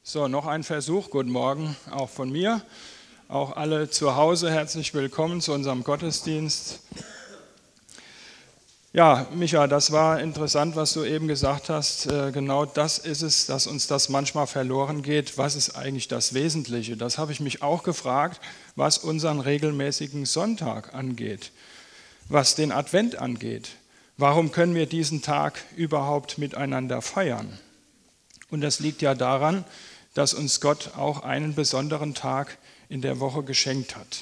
So, noch ein Versuch. Guten Morgen auch von mir. Auch alle zu Hause herzlich willkommen zu unserem Gottesdienst. Ja, Micha, das war interessant, was du eben gesagt hast. Genau das ist es, dass uns das manchmal verloren geht. Was ist eigentlich das Wesentliche? Das habe ich mich auch gefragt, was unseren regelmäßigen Sonntag angeht, was den Advent angeht. Warum können wir diesen Tag überhaupt miteinander feiern? Und das liegt ja daran, dass uns Gott auch einen besonderen Tag in der Woche geschenkt hat.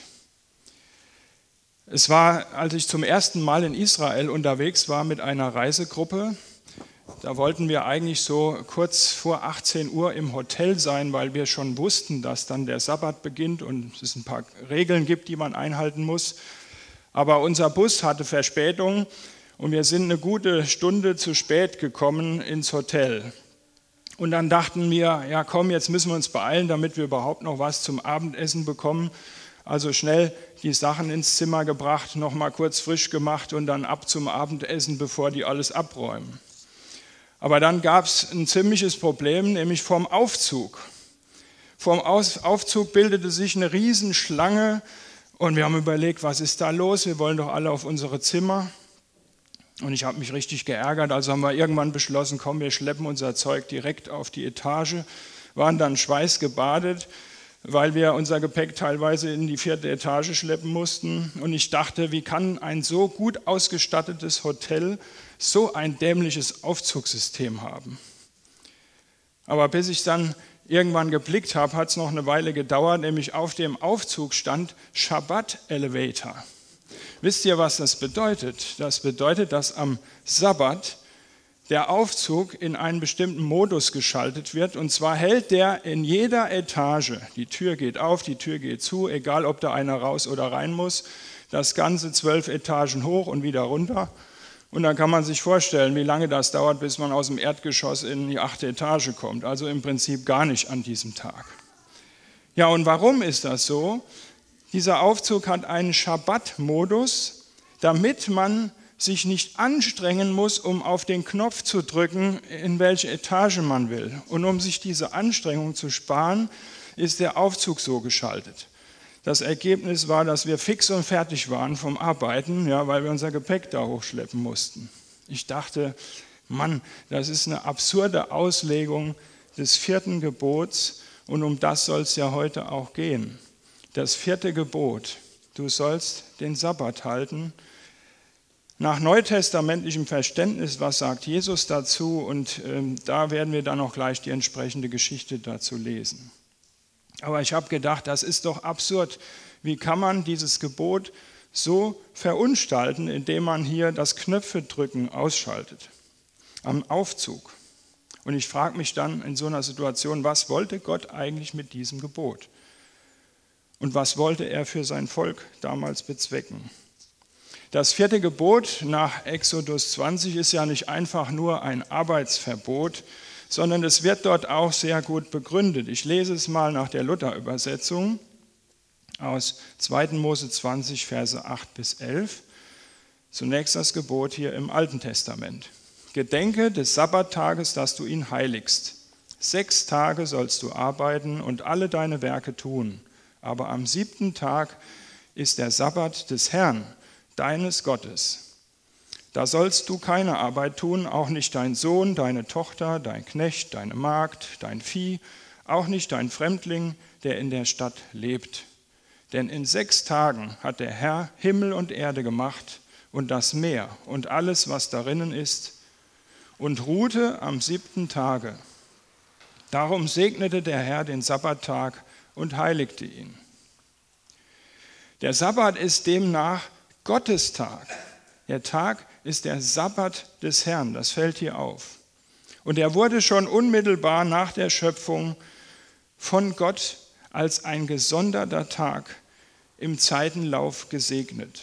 Es war, als ich zum ersten Mal in Israel unterwegs war mit einer Reisegruppe, da wollten wir eigentlich so kurz vor 18 Uhr im Hotel sein, weil wir schon wussten, dass dann der Sabbat beginnt und es ein paar Regeln gibt, die man einhalten muss. Aber unser Bus hatte Verspätung und wir sind eine gute Stunde zu spät gekommen ins Hotel. Und dann dachten wir, ja komm, jetzt müssen wir uns beeilen, damit wir überhaupt noch was zum Abendessen bekommen. Also schnell die Sachen ins Zimmer gebracht, noch mal kurz frisch gemacht und dann ab zum Abendessen, bevor die alles abräumen. Aber dann gab es ein ziemliches Problem, nämlich vorm Aufzug. Vorm Aufzug bildete sich eine Riesenschlange und wir haben überlegt, was ist da los? Wir wollen doch alle auf unsere Zimmer. Und ich habe mich richtig geärgert, also haben wir irgendwann beschlossen, komm, wir schleppen unser Zeug direkt auf die Etage, waren dann schweißgebadet, weil wir unser Gepäck teilweise in die 4. Etage schleppen mussten. Und ich dachte, wie kann ein so gut ausgestattetes Hotel so ein dämliches Aufzugssystem haben? Aber bis ich dann irgendwann geblickt habe, hat es noch eine Weile gedauert, nämlich auf dem Aufzug stand Shabbat Elevator. Wisst ihr, was das bedeutet? Das bedeutet, dass am Sabbat der Aufzug in einen bestimmten Modus geschaltet wird. Und zwar hält der in jeder Etage, die Tür geht auf, die Tür geht zu, egal ob da einer raus oder rein muss, das Ganze 12 Etagen hoch und wieder runter. Und dann kann man sich vorstellen, wie lange das dauert, bis man aus dem Erdgeschoss in die 8. Etage kommt. Also im Prinzip gar nicht an diesem Tag. Ja, und warum ist das so? Dieser Aufzug hat einen Schabbat-Modus, damit man sich nicht anstrengen muss, um auf den Knopf zu drücken, in welche Etage man will. Und um sich diese Anstrengung zu sparen, ist der Aufzug so geschaltet. Das Ergebnis war, dass wir fix und fertig waren vom Arbeiten, ja, weil wir unser Gepäck da hochschleppen mussten. Ich dachte, Mann, das ist eine absurde Auslegung des 4. Gebots und um das soll es ja heute auch gehen. Das 4. Gebot, du sollst den Sabbat halten. Nach neutestamentlichem Verständnis, was sagt Jesus dazu? Und da werden wir dann auch gleich die entsprechende Geschichte dazu lesen. Aber ich habe gedacht, das ist doch absurd. Wie kann man dieses Gebot so verunstalten, indem man hier das Knöpfedrücken ausschaltet am Aufzug? Und ich frage mich dann in so einer Situation, was wollte Gott eigentlich mit diesem Gebot? Und was wollte er für sein Volk damals bezwecken? Das 4. Gebot nach Exodus 20 ist ja nicht einfach nur ein Arbeitsverbot, sondern es wird dort auch sehr gut begründet. Ich lese es mal nach der Luther-Übersetzung aus 2. Mose 20, Verse 8 bis 11. Zunächst das Gebot hier im Alten Testament. Gedenke des Sabbattages, dass du ihn heiligst. 6 Tage sollst du arbeiten und alle deine Werke tun. Aber am 7. Tag ist der Sabbat des Herrn, deines Gottes. Da sollst du keine Arbeit tun, auch nicht dein Sohn, deine Tochter, dein Knecht, deine Magd, dein Vieh, auch nicht dein Fremdling, der in der Stadt lebt. Denn in 6 Tagen hat der Herr Himmel und Erde gemacht und das Meer und alles, was darinnen ist, und ruhte am 7. Tage. Darum segnete der Herr den Sabbattag und heiligte ihn. Der Sabbat ist demnach Gottes Tag. Der Tag ist der Sabbat des Herrn, das fällt hier auf. Und er wurde schon unmittelbar nach der Schöpfung von Gott als ein gesonderter Tag im Zeitenlauf gesegnet.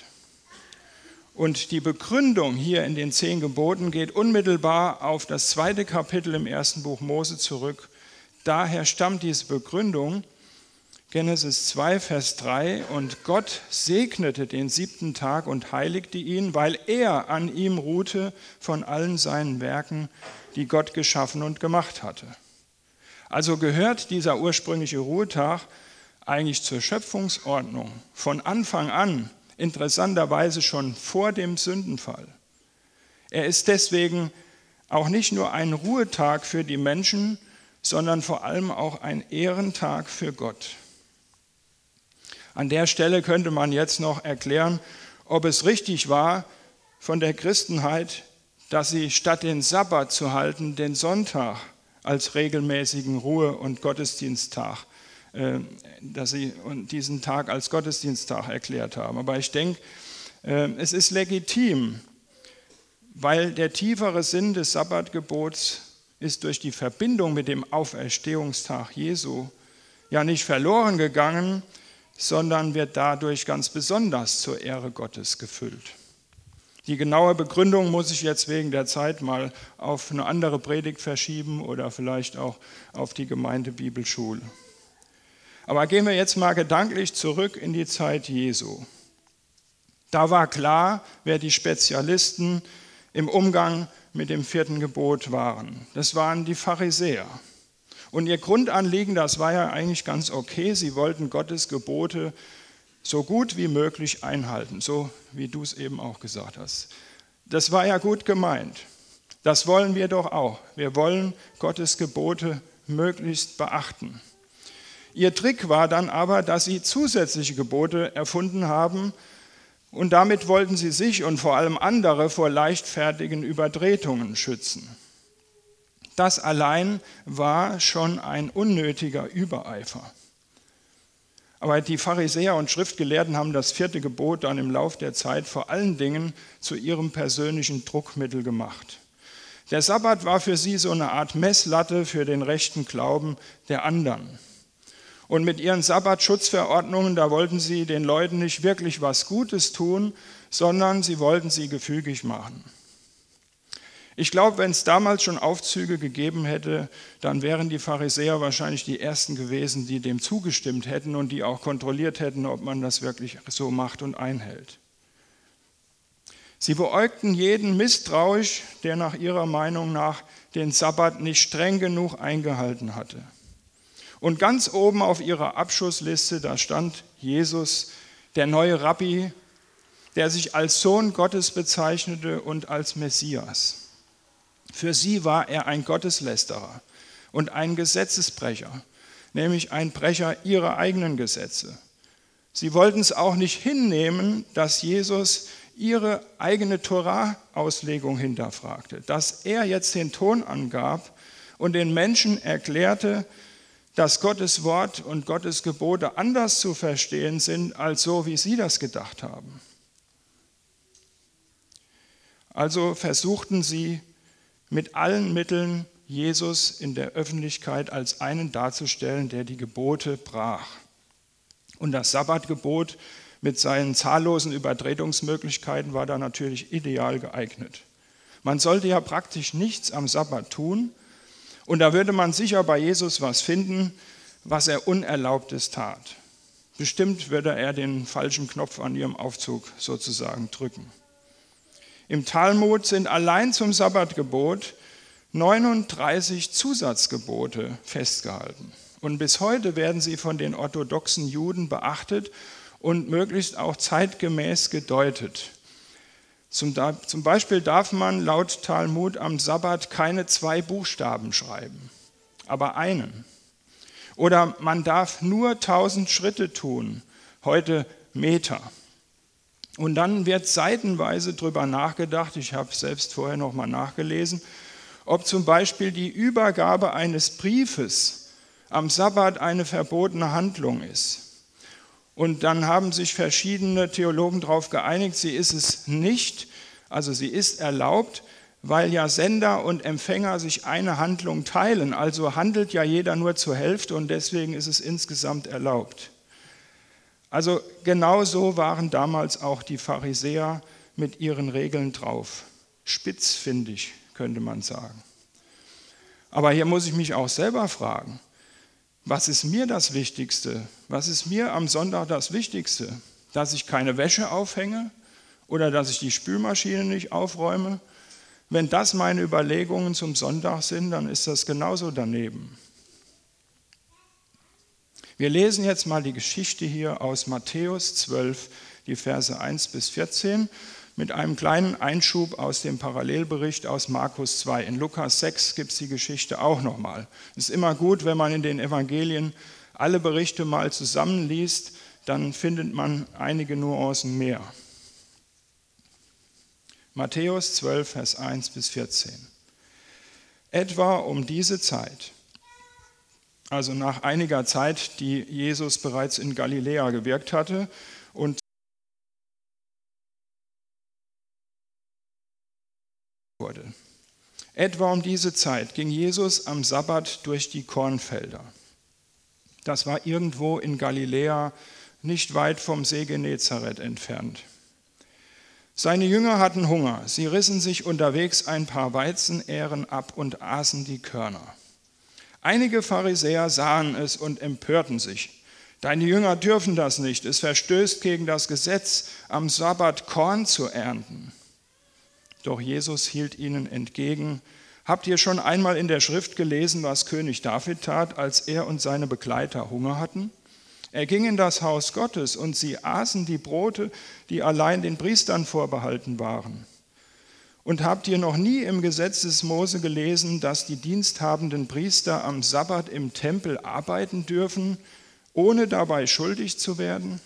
Und die Begründung hier in den 10 Geboten geht unmittelbar auf das 2. Kapitel im 1. Buch Mose zurück. Daher stammt diese Begründung, Genesis 2, Vers 3, und Gott segnete den 7. Tag und heiligte ihn, weil er an ihm ruhte von allen seinen Werken, die Gott geschaffen und gemacht hatte. Also gehört dieser ursprüngliche Ruhetag eigentlich zur Schöpfungsordnung von Anfang an, interessanterweise schon vor dem Sündenfall. Er ist deswegen auch nicht nur ein Ruhetag für die Menschen, sondern vor allem auch ein Ehrentag für Gott. An der Stelle könnte man jetzt noch erklären, ob es richtig war von der Christenheit, dass sie statt den Sabbat zu halten, den Sonntag als regelmäßigen Ruhe- und Gottesdiensttag, dass sie diesen Tag als Gottesdiensttag erklärt haben. Aber ich denke, es ist legitim, weil der tiefere Sinn des Sabbatgebots ist durch die Verbindung mit dem Auferstehungstag Jesu ja nicht verloren gegangen, sondern wird dadurch ganz besonders zur Ehre Gottes gefüllt. Die genaue Begründung muss ich jetzt wegen der Zeit mal auf eine andere Predigt verschieben oder vielleicht auch auf die Gemeindebibelschule. Aber gehen wir jetzt mal gedanklich zurück in die Zeit Jesu. Da war klar, wer die Spezialisten im Umgang mit dem 4. Gebot waren. Das waren die Pharisäer. Und ihr Grundanliegen, das war ja eigentlich ganz okay, sie wollten Gottes Gebote so gut wie möglich einhalten, so wie du es eben auch gesagt hast. Das war ja gut gemeint. Das wollen wir doch auch. Wir wollen Gottes Gebote möglichst beachten. Ihr Trick war dann aber, dass sie zusätzliche Gebote erfunden haben und damit wollten sie sich und vor allem andere vor leichtfertigen Übertretungen schützen. Das allein war schon ein unnötiger Übereifer. Aber die Pharisäer und Schriftgelehrten haben das 4. Gebot dann im Lauf der Zeit vor allen Dingen zu ihrem persönlichen Druckmittel gemacht. Der Sabbat war für sie so eine Art Messlatte für den rechten Glauben der anderen. Und mit ihren Sabbatschutzverordnungen, da wollten sie den Leuten nicht wirklich was Gutes tun, sondern sie wollten sie gefügig machen. Ich glaube, wenn es damals schon Aufzüge gegeben hätte, dann wären die Pharisäer wahrscheinlich die Ersten gewesen, die dem zugestimmt hätten und die auch kontrolliert hätten, ob man das wirklich so macht und einhält. Sie beäugten jeden misstrauisch, der nach ihrer Meinung nach den Sabbat nicht streng genug eingehalten hatte. Und ganz oben auf ihrer Abschussliste, da stand Jesus, der neue Rabbi, der sich als Sohn Gottes bezeichnete und als Messias. Für sie war er ein Gotteslästerer und ein Gesetzesbrecher, nämlich ein Brecher ihrer eigenen Gesetze. Sie wollten es auch nicht hinnehmen, dass Jesus ihre eigene Torah-Auslegung hinterfragte, dass er jetzt den Ton angab und den Menschen erklärte, dass Gottes Wort und Gottes Gebote anders zu verstehen sind, als so, wie sie das gedacht haben. Also versuchten sie mit allen Mitteln Jesus in der Öffentlichkeit als einen darzustellen, der die Gebote brach. Und das Sabbatgebot mit seinen zahllosen Übertretungsmöglichkeiten war da natürlich ideal geeignet. Man sollte ja praktisch nichts am Sabbat tun und da würde man sicher bei Jesus was finden, was er Unerlaubtes tat. Bestimmt würde er den falschen Knopf an ihrem Aufzug sozusagen drücken. Im Talmud sind allein zum Sabbatgebot 39 Zusatzgebote festgehalten. Und bis heute werden sie von den orthodoxen Juden beachtet und möglichst auch zeitgemäß gedeutet. Zum Beispiel darf man laut Talmud am Sabbat keine 2 Buchstaben schreiben, aber einen. Oder man darf nur 1000 Schritte tun, heute Meter. Und dann wird seitenweise darüber nachgedacht, ich habe selbst vorher noch mal nachgelesen, ob zum Beispiel die Übergabe eines Briefes am Sabbat eine verbotene Handlung ist. Und dann haben sich verschiedene Theologen darauf geeinigt, sie ist es nicht, also sie ist erlaubt, weil ja Sender und Empfänger sich eine Handlung teilen, also handelt ja jeder nur zur Hälfte und deswegen ist es insgesamt erlaubt. Also genau so waren damals auch die Pharisäer mit ihren Regeln drauf. Spitzfindig, könnte man sagen. Aber hier muss ich mich auch selber fragen, was ist mir das Wichtigste? Was ist mir am Sonntag das Wichtigste? Dass ich keine Wäsche aufhänge oder dass ich die Spülmaschine nicht aufräume? Wenn das meine Überlegungen zum Sonntag sind, dann ist das genauso daneben. Wir lesen jetzt mal die Geschichte hier aus Matthäus 12, die Verse 1 bis 14, mit einem kleinen Einschub aus dem Parallelbericht aus Markus 2. In Lukas 6 gibt es die Geschichte auch nochmal. Es ist immer gut, wenn man in den Evangelien alle Berichte mal zusammenliest, dann findet man einige Nuancen mehr. Matthäus 12, Vers 1 bis 14. Etwa um diese Zeit, also nach einiger Zeit, die Jesus bereits in Galiläa gewirkt hatte und wurde. Etwa um diese Zeit ging Jesus am Sabbat durch die Kornfelder. Das war irgendwo in Galiläa, nicht weit vom See Genezareth entfernt. Seine Jünger hatten Hunger. Sie rissen sich unterwegs ein paar Weizenähren ab und aßen die Körner. Einige Pharisäer sahen es und empörten sich. Deine Jünger dürfen das nicht. Es verstößt gegen das Gesetz, am Sabbat Korn zu ernten. Doch Jesus hielt ihnen entgegen: Habt ihr schon einmal in der Schrift gelesen, was König David tat, als er und seine Begleiter Hunger hatten? Er ging in das Haus Gottes und sie aßen die Brote, die allein den Priestern vorbehalten waren. Und habt ihr noch nie im Gesetz des Mose gelesen, dass die diensthabenden Priester am Sabbat im Tempel arbeiten dürfen, ohne dabei schuldig zu werden?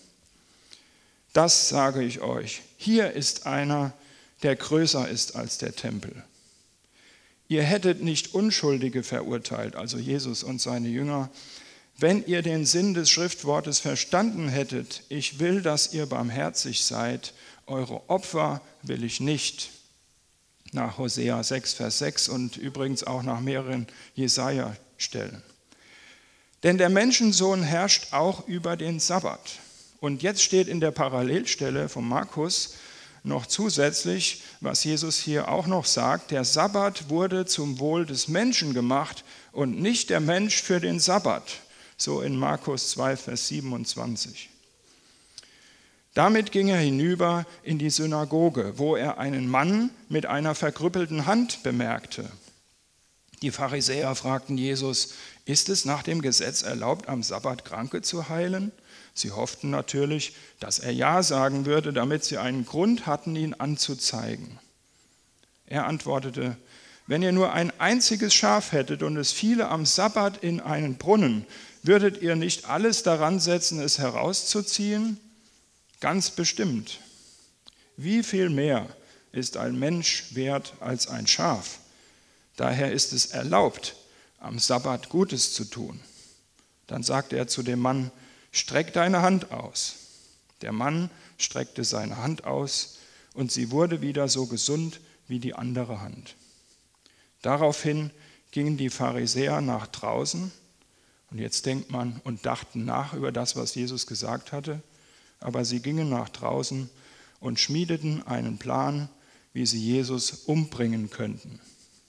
Das sage ich euch, hier ist einer, der größer ist als der Tempel. Ihr hättet nicht Unschuldige verurteilt, also Jesus und seine Jünger, wenn ihr den Sinn des Schriftwortes verstanden hättet: Ich will, dass ihr barmherzig seid, eure Opfer will ich nicht. Nach Hosea 6, Vers 6 und übrigens auch nach mehreren Jesaja-Stellen. Denn der Menschensohn herrscht auch über den Sabbat. Und jetzt steht in der Parallelstelle von Markus noch zusätzlich, was Jesus hier auch noch sagt: Der Sabbat wurde zum Wohl des Menschen gemacht und nicht der Mensch für den Sabbat. So in Markus 2, Vers 27. Damit ging er hinüber in die Synagoge, wo er einen Mann mit einer verkrüppelten Hand bemerkte. Die Pharisäer fragten Jesus: Ist es nach dem Gesetz erlaubt, am Sabbat Kranke zu heilen? Sie hofften natürlich, dass er Ja sagen würde, damit sie einen Grund hatten, ihn anzuzeigen. Er antwortete: Wenn ihr nur ein einziges Schaf hättet und es fiele am Sabbat in einen Brunnen, würdet ihr nicht alles daran setzen, es herauszuziehen? Ganz bestimmt. Wie viel mehr ist ein Mensch wert als ein Schaf? Daher ist es erlaubt, am Sabbat Gutes zu tun. Dann sagte er zu dem Mann: Streck deine Hand aus. Der Mann streckte seine Hand aus und sie wurde wieder so gesund wie die andere Hand. Daraufhin gingen die Pharisäer nach draußen, und jetzt denkt man, und dachten nach über das, was Jesus gesagt hatte, aber sie gingen nach draußen und schmiedeten einen Plan, wie sie Jesus umbringen könnten.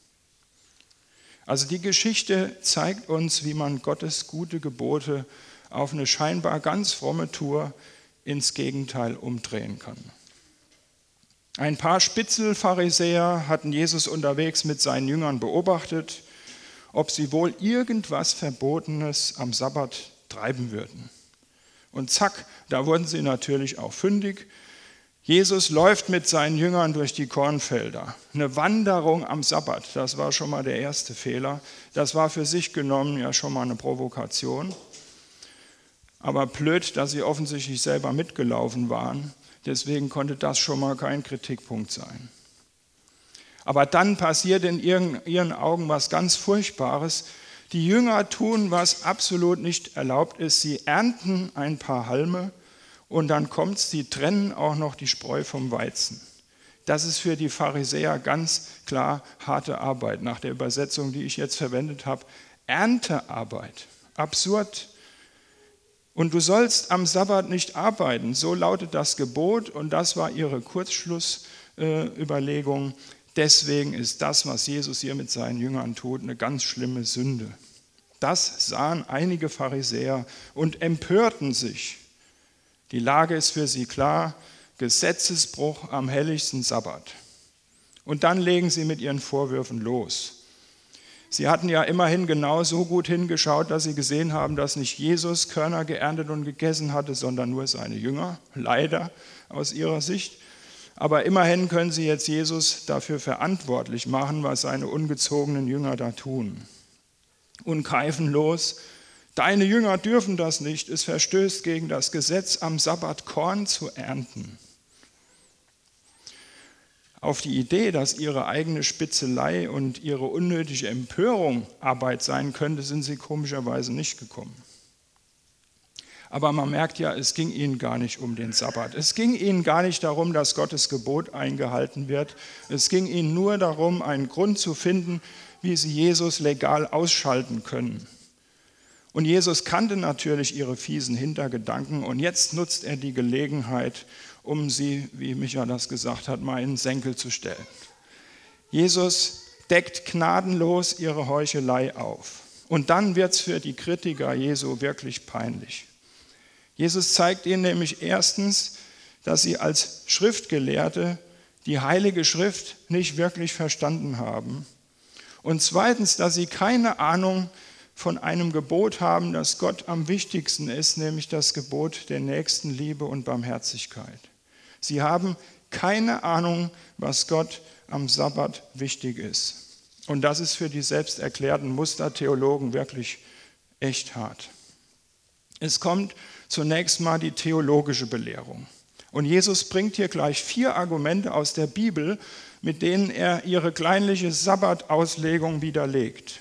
Also die Geschichte zeigt uns, wie man Gottes gute Gebote auf eine scheinbar ganz fromme Tour ins Gegenteil umdrehen kann. Ein paar Spitzelpharisäer hatten Jesus unterwegs mit seinen Jüngern beobachtet, ob sie wohl irgendwas Verbotenes am Sabbat treiben würden. Und zack, da wurden sie natürlich auch fündig. Jesus läuft mit seinen Jüngern durch die Kornfelder. Eine Wanderung am Sabbat, das war schon mal der erste Fehler. Das war für sich genommen ja schon mal eine Provokation. Aber blöd, dass sie offensichtlich selber mitgelaufen waren. Deswegen konnte das schon mal kein Kritikpunkt sein. Aber dann passiert in ihren Augen was ganz Furchtbares. Die Jünger tun, was absolut nicht erlaubt ist. Sie ernten ein paar Halme und dann kommt's, sie trennen auch noch die Spreu vom Weizen. Das ist für die Pharisäer ganz klar harte Arbeit. Nach der Übersetzung, die ich jetzt verwendet habe, Erntearbeit. Absurd. Und du sollst am Sabbat nicht arbeiten, so lautet das Gebot, und das war ihre Kurzschlussüberlegung. Deswegen ist das, was Jesus hier mit seinen Jüngern tut, eine ganz schlimme Sünde. Das sahen einige Pharisäer und empörten sich. Die Lage ist für sie klar: Gesetzesbruch am helligsten Sabbat. Und dann legen sie mit ihren Vorwürfen los. Sie hatten ja immerhin genau so gut hingeschaut, dass sie gesehen haben, dass nicht Jesus Körner geerntet und gegessen hatte, sondern nur seine Jünger, leider aus ihrer Sicht. Aber immerhin können sie jetzt Jesus dafür verantwortlich machen, was seine ungezogenen Jünger da tun. Unkeifenlos: Deine Jünger dürfen das nicht, es verstößt gegen das Gesetz, am Sabbat Korn zu ernten. Auf die Idee, dass ihre eigene Spitzelei und ihre unnötige Empörung Arbeit sein könnte, sind sie komischerweise nicht gekommen. Aber man merkt ja, es ging ihnen gar nicht um den Sabbat. Es ging ihnen gar nicht darum, dass Gottes Gebot eingehalten wird. Es ging ihnen nur darum, einen Grund zu finden, wie sie Jesus legal ausschalten können. Und Jesus kannte natürlich ihre fiesen Hintergedanken und jetzt nutzt er die Gelegenheit, um sie, wie Micha das gesagt hat, mal in den Senkel zu stellen. Jesus deckt gnadenlos ihre Heuchelei auf. Und dann wird es für die Kritiker Jesu wirklich peinlich. Jesus zeigt ihnen nämlich erstens, dass sie als Schriftgelehrte die Heilige Schrift nicht wirklich verstanden haben. Und zweitens, dass sie keine Ahnung von einem Gebot haben, das Gott am wichtigsten ist, nämlich das Gebot der Nächstenliebe und Barmherzigkeit. Sie haben keine Ahnung, was Gott am Sabbat wichtig ist. Und das ist für die selbsterklärten Mustertheologen wirklich echt hart. Es kommt zunächst mal die theologische Belehrung. Und Jesus bringt hier gleich 4 Argumente aus der Bibel, mit denen er ihre kleinliche Sabbatauslegung widerlegt.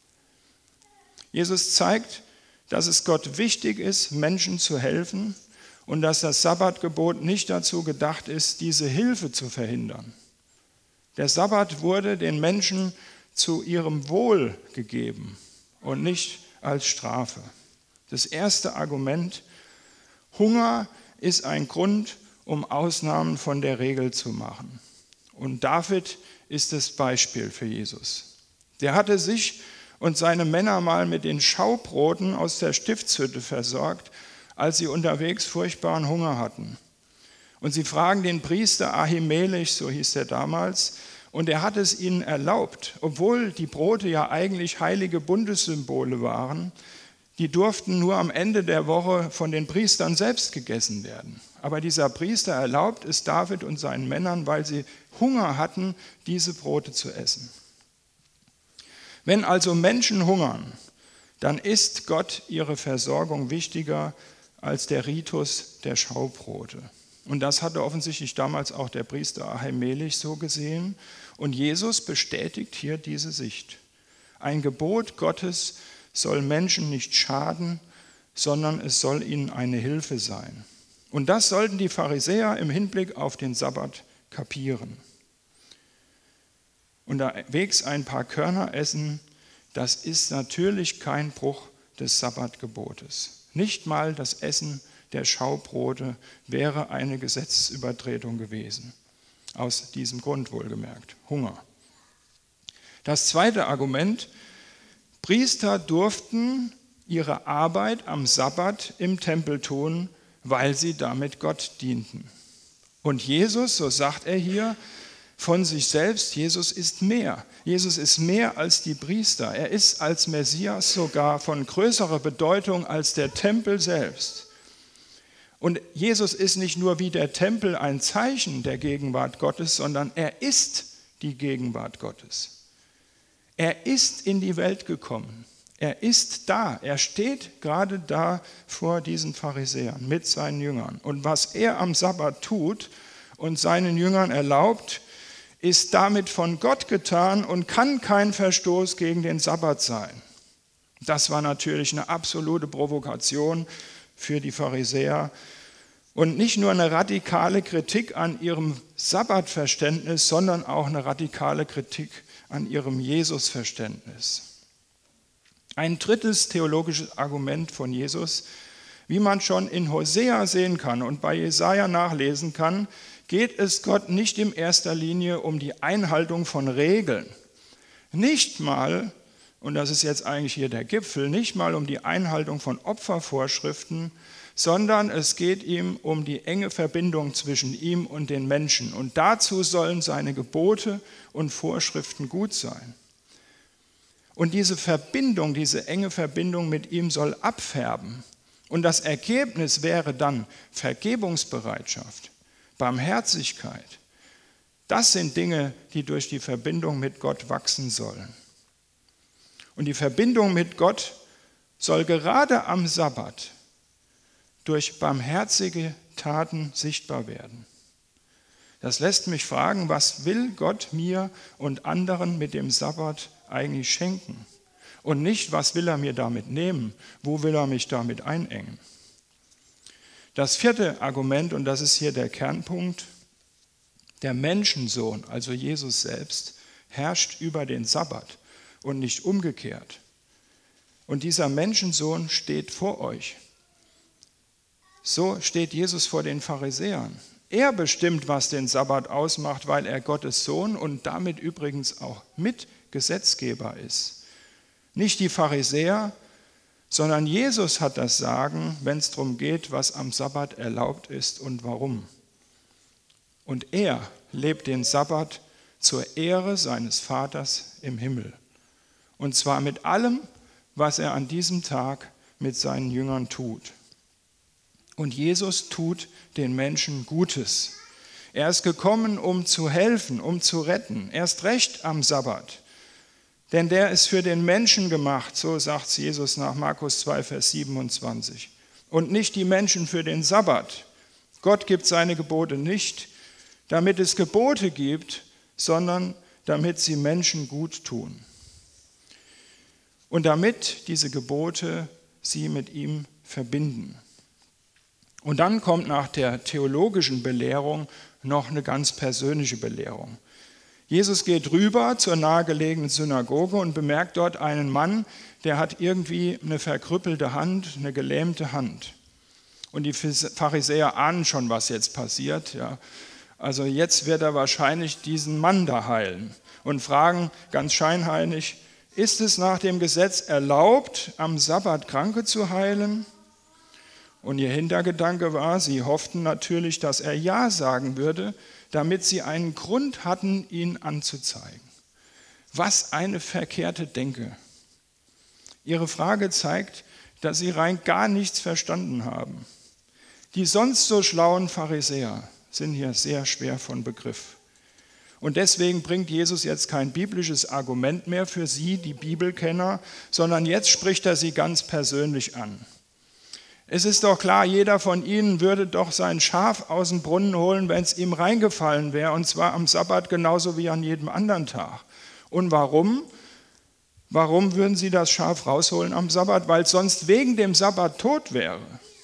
Jesus zeigt, dass es Gott wichtig ist, Menschen zu helfen und dass das Sabbatgebot nicht dazu gedacht ist, diese Hilfe zu verhindern. Der Sabbat wurde den Menschen zu ihrem Wohl gegeben und nicht als Strafe. Das erste Argument: Hunger ist ein Grund, um Ausnahmen von der Regel zu machen. Und David ist das Beispiel für Jesus. Der hatte sich und seine Männer mal mit den Schaubroten aus der Stiftshütte versorgt, als sie unterwegs furchtbaren Hunger hatten. Und sie fragen den Priester Ahimelech, so hieß er damals, und er hat es ihnen erlaubt, obwohl die Brote ja eigentlich heilige Bundessymbole waren. Die durften nur am Ende der Woche von den Priestern selbst gegessen werden. Aber dieser Priester erlaubt es David und seinen Männern, weil sie Hunger hatten, diese Brote zu essen. Wenn also Menschen hungern, dann ist Gott ihre Versorgung wichtiger als der Ritus der Schaubrote. Und das hatte offensichtlich damals auch der Priester Ahimelech so gesehen. Und Jesus bestätigt hier diese Sicht. Ein Gebot Gottes soll Menschen nicht schaden, sondern es soll ihnen eine Hilfe sein. Und das sollten die Pharisäer im Hinblick auf den Sabbat kapieren. Unterwegs ein paar Körner essen, das ist natürlich kein Bruch des Sabbatgebotes. Nicht mal das Essen der Schaubrote wäre eine Gesetzesübertretung gewesen. Aus diesem Grund wohlgemerkt, Hunger. Das zweite Argument: Priester durften ihre Arbeit am Sabbat im Tempel tun, weil sie damit Gott dienten. Und Jesus, so sagt er hier von sich selbst, Jesus ist mehr. Jesus ist mehr als die Priester. Er ist als Messias sogar von größerer Bedeutung als der Tempel selbst. Und Jesus ist nicht nur wie der Tempel ein Zeichen der Gegenwart Gottes, sondern er ist die Gegenwart Gottes. Er ist in die Welt gekommen. Er ist da. Er steht gerade da vor diesen Pharisäern mit seinen Jüngern. Und was er am Sabbat tut und seinen Jüngern erlaubt, ist damit von Gott getan und kann kein Verstoß gegen den Sabbat sein. Das war natürlich eine absolute Provokation für die Pharisäer und nicht nur eine radikale Kritik an ihrem Sabbatverständnis, sondern auch eine radikale Kritik an ihrem Jesusverständnis. Ein drittes theologisches Argument von Jesus, wie man schon in Hosea sehen kann und bei Jesaja nachlesen kann, geht es Gott nicht in erster Linie um die Einhaltung von Regeln. Nicht mal, und das ist jetzt eigentlich hier der Gipfel, nicht mal um die Einhaltung von Opfervorschriften, sondern es geht ihm um die enge Verbindung zwischen ihm und den Menschen. Und dazu sollen seine Gebote und Vorschriften gut sein. Und diese Verbindung, diese enge Verbindung mit ihm soll abfärben. Und das Ergebnis wäre dann Vergebungsbereitschaft, Barmherzigkeit. Das sind Dinge, die durch die Verbindung mit Gott wachsen sollen. Und die Verbindung mit Gott soll gerade am Sabbat durch barmherzige Taten sichtbar werden. Das lässt mich fragen, was will Gott mir und anderen mit dem Sabbat eigentlich schenken? Und nicht, was will er mir damit nehmen? Wo will er mich damit einengen? Das vierte Argument, und das ist hier der Kernpunkt, der Menschensohn, also Jesus selbst, herrscht über den Sabbat und nicht umgekehrt. Und dieser Menschensohn steht vor euch. So steht Jesus vor den Pharisäern. Er bestimmt, was den Sabbat ausmacht, weil er Gottes Sohn und damit übrigens auch Mitgesetzgeber ist. Nicht die Pharisäer, sondern Jesus hat das Sagen, wenn es darum geht, was am Sabbat erlaubt ist und warum. Und er lebt den Sabbat zur Ehre seines Vaters im Himmel. Und zwar mit allem, was er an diesem Tag mit seinen Jüngern tut. Und Jesus tut den Menschen Gutes. Er ist gekommen, um zu helfen, um zu retten. Erst recht am Sabbat. Denn der ist für den Menschen gemacht, so sagt Jesus nach Markus 2, Vers 27. Und nicht die Menschen für den Sabbat. Gott gibt seine Gebote nicht, damit es Gebote gibt, sondern damit sie Menschen gut tun. Und damit diese Gebote sie mit ihm verbinden. Und dann kommt nach der theologischen Belehrung noch eine ganz persönliche Belehrung. Jesus geht rüber zur nahegelegenen Synagoge und bemerkt dort einen Mann, der hat irgendwie eine verkrüppelte Hand, eine gelähmte Hand. Und die Pharisäer ahnen schon, was jetzt passiert. Ja. Also jetzt wird er wahrscheinlich diesen Mann da heilen und fragen ganz scheinheilig, ist es nach dem Gesetz erlaubt, am Sabbat Kranke zu heilen? Und ihr Hintergedanke war, sie hofften natürlich, dass er Ja sagen würde, damit sie einen Grund hatten, ihn anzuzeigen. Was eine verkehrte Denke. Ihre Frage zeigt, dass sie rein gar nichts verstanden haben. Die sonst so schlauen Pharisäer sind hier sehr schwer von Begriff. Und deswegen bringt Jesus jetzt kein biblisches Argument mehr für sie, die Bibelkenner, sondern jetzt spricht er sie ganz persönlich an. Es ist doch klar, jeder von ihnen würde doch sein Schaf aus dem Brunnen holen, wenn es ihm reingefallen wäre, und zwar am Sabbat genauso wie an jedem anderen Tag. Und warum? Warum würden sie das Schaf rausholen am Sabbat? Weil es sonst wegen dem Sabbat tot wäre.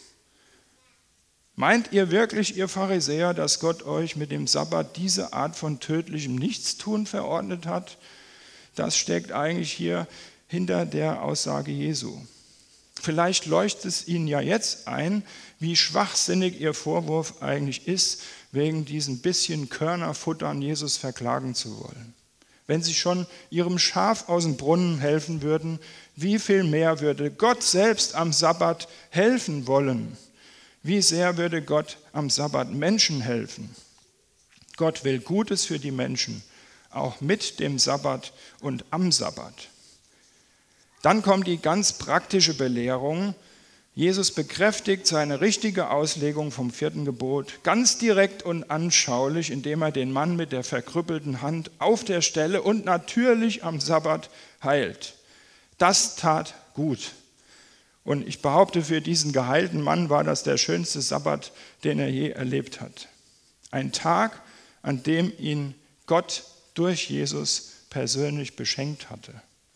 Meint ihr wirklich, ihr Pharisäer, dass Gott euch mit dem Sabbat diese Art von tödlichem Nichtstun verordnet hat? Das steckt eigentlich hier hinter der Aussage Jesu. Vielleicht leuchtet es Ihnen ja jetzt ein, wie schwachsinnig Ihr Vorwurf eigentlich ist, wegen diesen bisschen Körnerfuttern Jesus verklagen zu wollen. Wenn Sie schon Ihrem Schaf aus dem Brunnen helfen würden, wie viel mehr würde Gott selbst am Sabbat helfen wollen? Wie sehr würde Gott am Sabbat Menschen helfen? Gott will Gutes für die Menschen, auch mit dem Sabbat und am Sabbat. Dann kommt die ganz praktische Belehrung. Jesus bekräftigt seine richtige Auslegung vom 4. Gebot ganz direkt und anschaulich, indem er den Mann mit der verkrüppelten Hand auf der Stelle und natürlich am Sabbat heilt. Das tat gut. Und ich behaupte, für diesen geheilten Mann war das der schönste Sabbat, den er je erlebt hat. Ein Tag, an dem ihn Gott durch Jesus persönlich beschenkt hatte.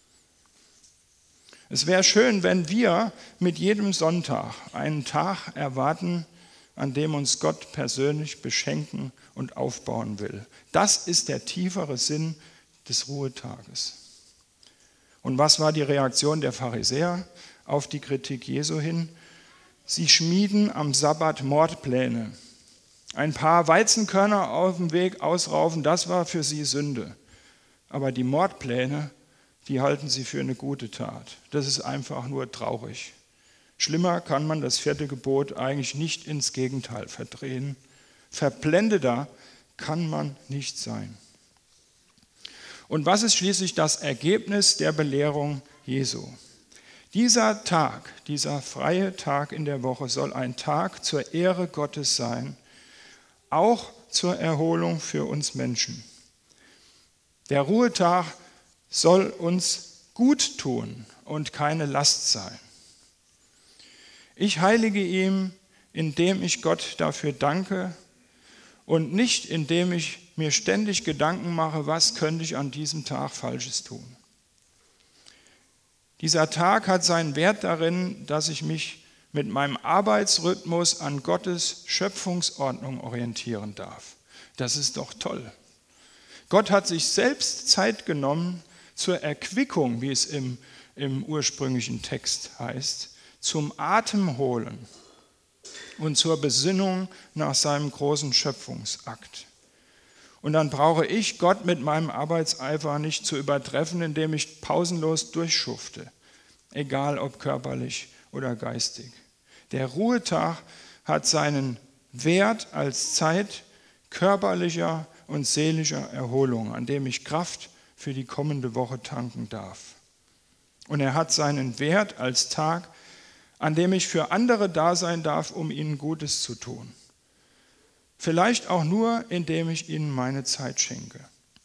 Es wäre schön, wenn wir mit jedem Sonntag einen Tag erwarten, an dem uns Gott persönlich beschenken und aufbauen will. Das ist der tiefere Sinn des Ruhetages. Und was war die Reaktion der Pharisäer auf die Kritik Jesu hin? Sie schmieden am Sabbat Mordpläne. Ein paar Weizenkörner auf dem Weg ausraufen, das war für sie Sünde. Aber die Mordpläne, die halten sie für eine gute Tat. Das ist einfach nur traurig. Schlimmer kann man das 4. Gebot eigentlich nicht ins Gegenteil verdrehen. Verblendeter kann man nicht sein. Und was ist schließlich das Ergebnis der Belehrung Jesu? Dieser Tag, dieser freie Tag in der Woche soll ein Tag zur Ehre Gottes sein, auch zur Erholung für uns Menschen. Der Ruhetag soll uns gut tun und keine Last sein. Ich heilige ihn, indem ich Gott dafür danke und nicht indem ich mir ständig Gedanken mache, was könnte ich an diesem Tag Falsches tun. Dieser Tag hat seinen Wert darin, dass ich mich mit meinem Arbeitsrhythmus an Gottes Schöpfungsordnung orientieren darf. Das ist doch toll. Gott hat sich selbst Zeit genommen zur Erquickung, wie es im ursprünglichen Text heißt, zum Atemholen und zur Besinnung nach seinem großen Schöpfungsakt. Und dann brauche ich Gott mit meinem Arbeitseifer nicht zu übertreffen, indem ich pausenlos durchschufte, egal ob körperlich oder geistig. Der Ruhetag hat seinen Wert als Zeit körperlicher und seelischer Erholung, an dem ich Kraft für die kommende Woche tanken darf. Und er hat seinen Wert als Tag, an dem ich für andere da sein darf, um ihnen Gutes zu tun. Vielleicht auch nur, indem ich ihnen meine Zeit schenke.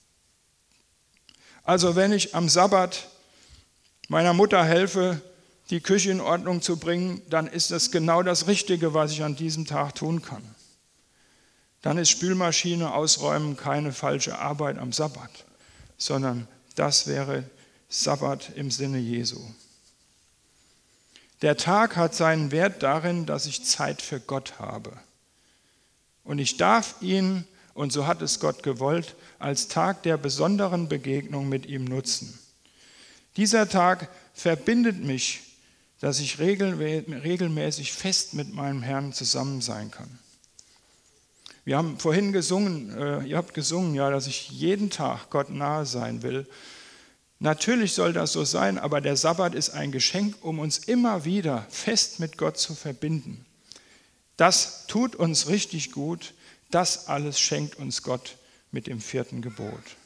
Also wenn ich am Sabbat meiner Mutter helfe, die Küche in Ordnung zu bringen, dann ist das genau das Richtige, was ich an diesem Tag tun kann. Dann ist Spülmaschine ausräumen keine falsche Arbeit am Sabbat, sondern das wäre Sabbat im Sinne Jesu. Der Tag hat seinen Wert darin, dass ich Zeit für Gott habe. Und ich darf ihn, und so hat es Gott gewollt, als Tag der besonderen Begegnung mit ihm nutzen. Dieser Tag verbindet mich, dass ich regelmäßig fest mit meinem Herrn zusammen sein kann. Wir haben vorhin gesungen, ihr habt gesungen, ja, dass ich jeden Tag Gott nahe sein will. Natürlich soll das so sein, aber der Sabbat ist ein Geschenk, um uns immer wieder fest mit Gott zu verbinden. Das tut uns richtig gut, das alles schenkt uns Gott mit dem 4. Gebot.